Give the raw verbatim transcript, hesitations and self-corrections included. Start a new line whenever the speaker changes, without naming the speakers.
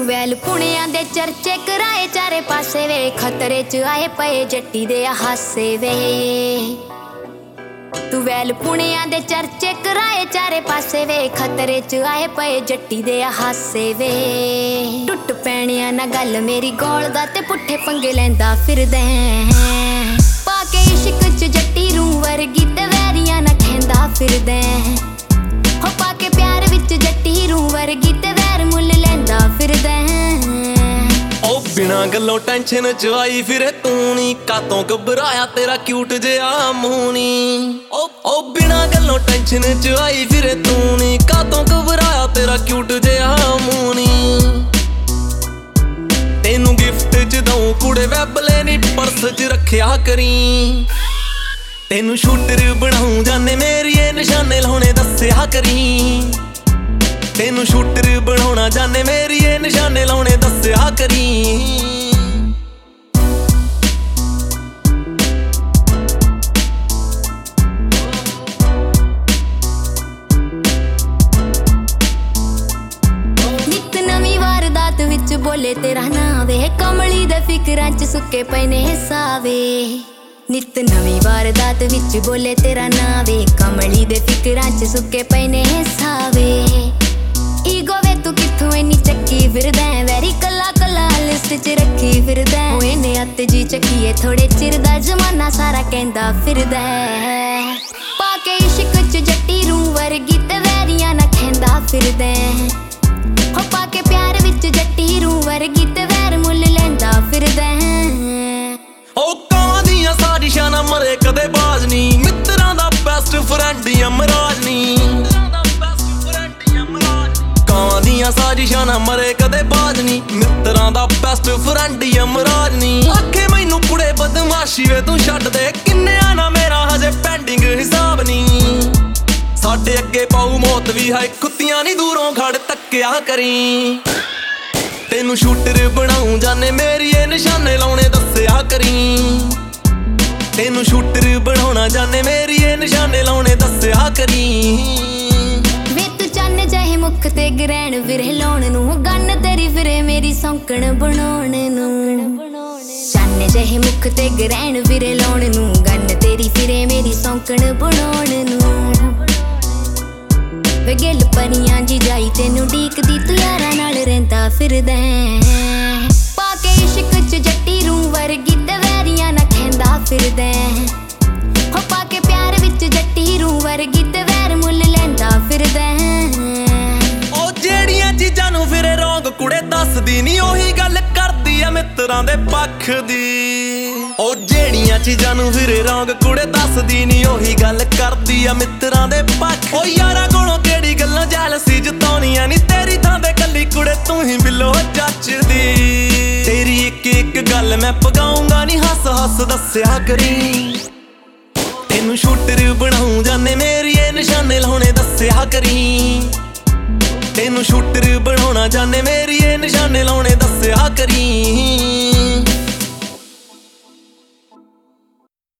well ਪੁਣਿਆਂ ਦੇ ਚਰਚੇ ਕਰਾਏ ਚਾਰੇ ਪਾਸੇ ਵੇ ਖਤਰੇ ਚ ਆਏ ਪਏ ਜੱਟੀ ਦੇ ਹਾਸੇ ਵੇ ਤੂੰ ਵੈਲ ਪੁਣਿਆਂ ਦੇ ਚਰਚੇ ਕਰਾਏ ਚਾਰੇ ਪਾਸੇ ਵੇ ਖਤਰੇ ਚ ਆਏ ਪਏ ਜੱਟੀ ਦੇ ਹਾਸੇ ਵੇ ਟੁੱਟ ਪੈਣਿਆ ਨਾ ਗੱਲ ਮੇਰੀ ਗੋਲ ਦਾ ਤੇ ਪੁੱਠੇ ਪੰਗੇ ਲੈਂਦਾ ਫਿਰਦਾ ਪਾ ਕੇ ਇਸ਼ਕ ਚ ਜੱਟੀ ਰੂ ਵਰਗੀ ਤੇ ਵੈਰੀਆਂ ਨਾ ਖੈਂਦਾ ਫਿਰਦਾ ਹੋ ਪਾ ਕੇ ਪਿਆਰ ਵਿੱਚ ਜੱਟੀ ਰੂ ਵਰਗੀ ਤੇ ਵੈਰ ਮੁੱਲ ਲੈਂਦਾ ਫਿਰਦਾ
ਉਹ ਬਿਨਾਂ ਗੱਲੋਂ ਟੈਨਸ਼ਨ ਚ ਆਈ ਫਿਰੇ ਤੂੰ ਨੀ ਕਾਤੋਂ ਘਬਰਾਇਆ ਤੇਰਾ ਕਿਊਟ ਜਿਹਾ ਮੂੰਹ ਨੀ ਉਹ ਬਿਨਾਂ ਗੱਲੋਂ ਟੈਨਸ਼ਨ ਚ ਆਈ ਫਿਰੇ ਤੂੰ ਨੀ ਕਾਤੋਂ ਘਬਰਾਇਆ ਤੇਰਾ ਕਿਊਟ ਜਿਹਾ ਮੂੰਹ ਨੀ ਤੈਨੂੰ ਗਿਫਟ ਚ ਦਊਂ ਕੁੜੇ ਵੈਬਲੇ ਨੀ ਪਰਸ ਚ ਰੱਖਿਆ ਕਰੀ ਤੈਨੂੰ ਸ਼ੂਟਰ ਬਣਾਉਂ ਜਾਨੇ ਮੇਰੀਏ ਨਿਸ਼ਾਨੇ ਲਾਉਣੇ ਦੱਸਿਆ ਕਰੀ ਤੈਨੂੰ ਸ਼ੂਟਰ ਬਣਾਉਣਾ ਜਾਨੇ ਮੇਰੀਏ ਨਿਸ਼ਾਨੇ ਲਾਉਣੇ ਦੱਸਿਆ ਕਰੀ
ਨਿੱਤ ਨਵੀਂ ਵਾਰਦਾਤ ਵਿੱਚ ਬੋਲੇ ਤੇਰਾ ਨਾਂ ਵੇ ਕਮਲੀ ਦੇ ਫਿਕਰਾਂ ਚ ਸੁੱਕੇ ਪਏ ਨੇ ਹਿਸਾਵੇ ਨਿੱਤ ਨਵੀਂ ਵਾਰਦਾਤ ਵਿੱਚ ਬੋਲੇ ਤੇਰਾ ਨਾਂ ਵੇ ਕਮਲੀ ਦੇ ਫਿਕਰਾਂ ਚ ਸੁੱਕੇ ਪਏ ਨੇ ਹਿਸਾਵੇ ਈਗੋ ਵੇ ਤੂੰ ਕਿੱਥੋਂ ਇੰਨੀ ਚੱਕੀ ਫਿਰਦਾ ਵੈਰੀ ਕੱਲਾ ਕੱਲਾ ਲਿਸਟ ਚ ਰੱਖੀ ਫਿਰਦਾ ਓਏ ਨੇ ਅੱਤ ਜੀ ਚੱਕੀਏ ਥੋੜੇ ਚਿਰ ਦਾ ਜ਼ਮਾਨਾ ਸਾਰਾ ਕਹਿੰਦਾ ਫਿਰਦਾ ਪਾ ਕੇ ਇਸ਼ਕ ਚ ਜੱਟੀ ਰੂ ਵਰਗੀ ਤੇ ਵੈਰੀਆਂ ਨਾ ਖੈਂਦਾ ਫਿਰਦਾ ਹੋ ਪਾ ਕੇ ਪਿਆਰ ਵਿੱਚ ਜੱਟੀ ਰੂ ਵਰਗੀ ਤੇ ਵੈਰ ਮੁੱਲ ਲੈਂਦਾ ਫਿਰਦਾ
ਉਹ ਕਾਂ ਦੀਆਂ ਸਾਜ਼ਿਸ਼ਾਂ ਨਾ ਮਰੇ ਕਦੇ ਬਾਜ਼ ਨੀ ਮਿੱਤਰਾਂ ਦਾ ਬੈਸਟ ਫਰੈਂਡ ਯਮਰਾਜ ਨੀ ਕਾਂ ਦੀਆਂ ਸਾਜ਼ਿਸ਼ਾਂ ਨਾ ਮਰੇ ਕਦੇ ਬਾਜ਼ ਨੀ ਮਿੱਤਰਾਂ ਦਾ ਬੈਸਟ ਫਰੈਂਡ ਯਮਰਾਜ ਨੀ ਆਖੇ ਮੈਨੂੰ ਕੁੜੇ ਬਦਮਾਸ਼ੀ ਵੇ ਤੂੰ ਛੱਡ ਦੇ ਕਿੰਨਿਆਂ ਨਾ ਮੇਰਾ ਹਜੇ ਪੈਂਡਿੰਗ ਹਿਸਾਬ ਨੀ ਸਾਡੇ ਅੱਗੇ ਪਾਉ ਮੌਤ ਵੀ ਹੈ ਕੁੱਤੀਆਂ ਨੀ ਦੂਰੋਂ ਖੜ ਤੱਕਿਆ ਕਰੀ ਤੈਨੂੰ ਸ਼ੂਟਰ ਬਣਾਉਂ ਜਾਨੇ ਮੇਰੀਏ ਨਿਸ਼ਾਨੇ ਲਾਉਣੇ ਦੱਸਿਆ ਕਰੀ ਤੈਨੂੰ ਸ਼ੂਟਰ ਬਣਾਉਣਾ ਜਾਨੇ ਮੇਰੀਏ ਨਿਸ਼ਾਨੇ ਲਾਉਣੇ ਦੱਸਿਆ ਕਰੀ
ਵੇ ਤੂੰ ਚੰਨ ਜਿਹੇ ਮੁੱਖ ਤੇ ਗ੍ਰਹਿਣ ਵਿਰੇ ਲਾਉਣ ਨੂੰ ਗੰਨ ਤੇਰੀ ਫਿਰੇ ਮੇਰੀ ਸੌਂਕਣ ਬਣਾਉਣ ਨੂੰ ਚੰਨ ਜਿਹੇ ਮੁੱਖ ਤੇ ਗ੍ਰਹਿਣ ਵਿਰੇ ਲਾਉਣ ਨੂੰ ਗੰਨ ਤੇਰੀ ਫਿਰੇ ਮੇਰੀ ਸੌਂਕਣ ਬਣਾਉਣ ਨੂੰ ਵੇ ਗਿੱਲ ਪਰੀਆਂ ਜੀ ਜਾਈ ਤੈਨੂੰ ਡੀਕਦੀ ਤੂੰ ਯਾਰਾਂ ਨਾਲ ਰਹਿੰਦਾ ਫਿਰਦਾ ਪਾ ਕੇ ਇਸ਼ਕ ਚ ਜੱਟੀ ਰੂ ਵਰਗੀ ਤੇ ਵੈਰੀਆਂ ਨਾ ਖੈਂਦਾ ਫਿਰਦਾ ਹੋ ਪਾ ਕੇ ਪਿਆਰ ਵਿੱਚ ਜੱਟੀ ਰੂ ਵਰਗੀ ਤੇ ਵੈਰ ਮੁੱਲ ਲੈਂਦਾ ਫਿਰਦਾ
ਉਹ ਜਿਹੜੀਆਂ ਚੀਜ਼ਾਂ ਨੂੰ ਫਿਰੇ ਰੌਂਗ ਕੁੜੇ ਦੱਸਦੀ ਨੀ ਉਹੀ ਗੱਲ ਕਰਦੀ ਆ ਮਿੱਤਰਾਂ ਦੇ ਪੱਖ ਦੀ ਉਹ ਜਿਹੜੀਆਂ ਚੀਜ਼ਾਂ ਨੂੰ ਫਿਰੇ ਰੌਂਗ ਕੁੜੇ ਦੱਸਦੀ ਨੀ ਉਹੀ ਗੱਲ ਕਰਦੀ ਆ ਮਿੱਤਰਾਂ ਦੇ ਪੱਖ ਉਹ ਯਾਰਾਂ ਕੋਲੋਂ ਕਿਹੜੀ ਗੱਲਾਂ ਜੈਲਸੀ ਜਤਾਉਣੀਆਂ ਨੀ ਤੇਰੀ ਥਾਂ ਤੇ ਕੱਲੀ ਕੁੜੇ ਤੂੰ ਹੀ ਬਿੱਲੋ ਜੱਚਦੀ ਤੇਰੀ ਇੱਕ ਇੱਕ ਗੱਲ ਮੈਂ ਪਗਾਉਂਗਾ ਨੀ ਹੱਸ ਹੱਸ ਦੱਸਿਆ ਕਰੀ ਤੈਨੂੰ ਸ਼ੂਟਰ ਬਣਾਉਂ ਜਾਨੇ ਮੇਰੀਏ ਨਿਸ਼ਾਨੇ ਲਾਉਣੇ ਦੱਸਿਆ ਕਰੀ ਤੈਨੂੰ ਸ਼ੂਟਰ ਬਣਾਉਣਾ ਜਾਨੇ ਮੇਰੀਏ ਨਿਸ਼ਾਨੇ ਲਾਉਣੇ ਦੱਸਿਆ ਕਰੀ